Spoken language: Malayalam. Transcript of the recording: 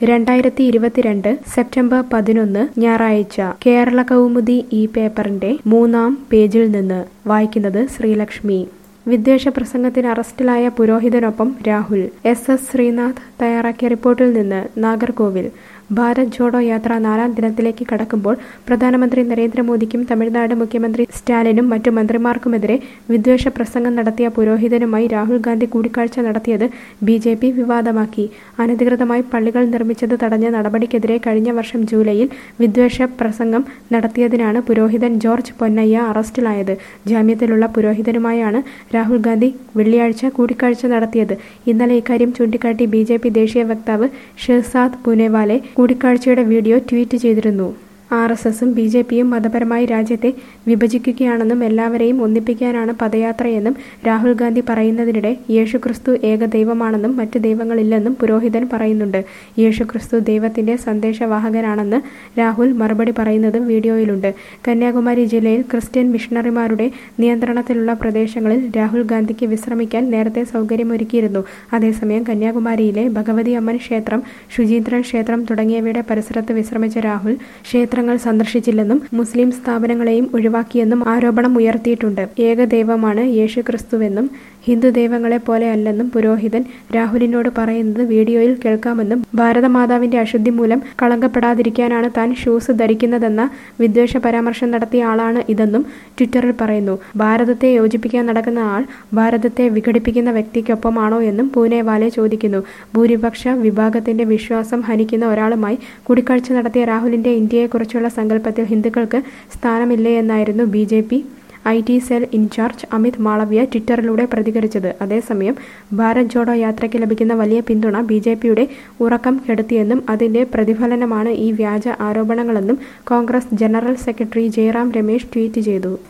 2022 സെപ്റ്റംബർ 11 ഞായറാഴ്ച കേരള കൗമുദി ഈ പേപ്പറിന്റെ 3-ാം പേജിൽ നിന്ന് വായിക്കുന്നത് ശ്രീലക്ഷ്മി. വിദ്വേഷ പ്രസംഗത്തിന് അറസ്റ്റിലായ പുരോഹിതനൊപ്പം രാഹുൽ. എസ് ശ്രീനാഥ് തയ്യാറാക്കിയ റിപ്പോർട്ടിൽ നിന്ന് നാഗർകോവിൽ. ഭാരത് ജോഡോ യാത്ര 4-ാം ദിനത്തിലേക്ക് കടക്കുമ്പോൾ പ്രധാനമന്ത്രി നരേന്ദ്രമോദിക്കും തമിഴ്നാട് മുഖ്യമന്ത്രി സ്റ്റാലിനും മറ്റു മന്ത്രിമാർക്കുമെതിരെ വിദ്വേഷ പ്രസംഗം നടത്തിയ പുരോഹിതനുമായി രാഹുൽ ഗാന്ധി കൂടിക്കാഴ്ച നടത്തിയത് ബി.ജെ.പി. വിവാദമാക്കി. അനധികൃതമായി പള്ളികൾ നിർമ്മിച്ചത് തടഞ്ഞ നടപടിക്കെതിരെ കഴിഞ്ഞ വർഷം ജൂലൈയിൽ വിദ്വേഷ പ്രസംഗം നടത്തിയതിനാണ് പുരോഹിതൻ ജോർജ് പൊന്നയ്യ അറസ്റ്റിലായത്. ജാമ്യത്തിലുള്ള പുരോഹിതനുമായാണ് രാഹുൽ ഗാന്ധി വെള്ളിയാഴ്ച കൂടിക്കാഴ്ച നടത്തിയത്. ഇന്നലെ ഇക്കാര്യം ചൂണ്ടിക്കാട്ടി ബി.ജെ.പി. ദേശീയ വക്താവ് ഷെഹ്സാദ് പൂനെവാലെ കൂടിക്കാഴ്ചയുടെ വീഡിയോ ട്വീറ്റ് ചെയ്തിരുന്നു. ആർ.എസ്.എസും ബി.ജെ.പിയും മതപരമായി രാജ്യത്തെ വിഭജിക്കുകയാണെന്നും എല്ലാവരെയും ഒന്നിപ്പിക്കാനാണ് പദയാത്രയെന്നും രാഹുൽ ഗാന്ധി പറയുന്നതിനിടെ യേശുക്രിസ്തു ഏകദൈവമാണെന്നും മറ്റ് ദൈവങ്ങളില്ലെന്നും പുരോഹിതൻ പറയുന്നുണ്ട്. യേശുക്രിസ്തു ദൈവത്തിന്റെ സന്ദേശവാഹകനാണെന്ന് രാഹുൽ മറുപടി പറയുന്നതും വീഡിയോയിലുണ്ട്. കന്യാകുമാരി ജില്ലയിൽ ക്രിസ്ത്യൻ മിഷണറിമാരുടെ നിയന്ത്രണത്തിലുള്ള പ്രദേശങ്ങളിൽ രാഹുൽ ഗാന്ധിക്ക് വിശ്രമിക്കാൻ നേരത്തെ സൗകര്യമൊരുക്കിയിരുന്നു. അതേസമയം കന്യാകുമാരിയിലെ ഭഗവതി അമ്മൻ ക്ഷേത്രം, ശുചീന്ദ്രൻ ക്ഷേത്രം തുടങ്ങിയവയുടെ പരിസരത്ത് വിശ്രമിച്ച രാഹുൽ ക്ഷേത്രങ്ങൾ സന്ദർശിച്ചില്ലെന്നും മുസ്ലിം സ്ഥാപനങ്ങളെയും ഒഴിവാക്കിയെന്നും ആരോപണം ഉയർത്തിയിട്ടുണ്ട്. ഏകദൈവമാണ് യേശുക്രിസ്തുവെന്നും ഹിന്ദു ദൈവങ്ങളെ പോലെ അല്ലെന്നും പുരോഹിതൻ രാഹുലിനോട് പറയുന്നത് വീഡിയോയിൽ കേൾക്കാമെന്നും ഭാരതമാതാവിന്റെ അശുദ്ധി മൂലം കളങ്കപ്പെടാതിരിക്കാനാണ് താൻ ഷൂസ് ധരിക്കുന്നതെന്ന വിദ്വേഷ പരാമർശം നടത്തിയ ആളാണ് ഇതെന്നും ട്വിറ്ററിൽ പറയുന്നു. ഭാരതത്തെ യോജിപ്പിക്കാൻ നടക്കുന്ന ആൾ ഭാരതത്തെ വിഘടിപ്പിക്കുന്ന വ്യക്തിക്കൊപ്പമാണോ എന്നും പൂനെവാലെ ചോദിക്കുന്നു. ഭൂരിപക്ഷ വിഭാഗത്തിന്റെ വിശ്വാസം ഹനിക്കുന്ന ഒരാളുമായി കൂടിക്കാഴ്ച നടത്തിയ രാഹുലിന്റെ ഇന്ത്യയെക്കുറിച്ചുള്ള സങ്കല്പത്തിൽ ഹിന്ദുക്കൾക്ക് സ്ഥാനമില്ലേയെന്നായിരുന്നു BJP. IT. Cell in-charge Amit Malviya ട്വിറ്ററിലൂടെ പ്രതികരിച്ചത്. അതേസമയം ഭാരത് ജോഡോ യാത്രയ്ക്ക് ലഭിക്കുന്ന വലിയ പിന്തുണ ബി.ജെ.പിയുടെ ഉറക്കം കെടുത്തിയെന്നും അതിന്റെ പ്രതിഫലനമാണ് ഈ വ്യാജ ആരോപണങ്ങളെന്നും Congress general secretary Jairam Ramesh tweet ചെയ്തു.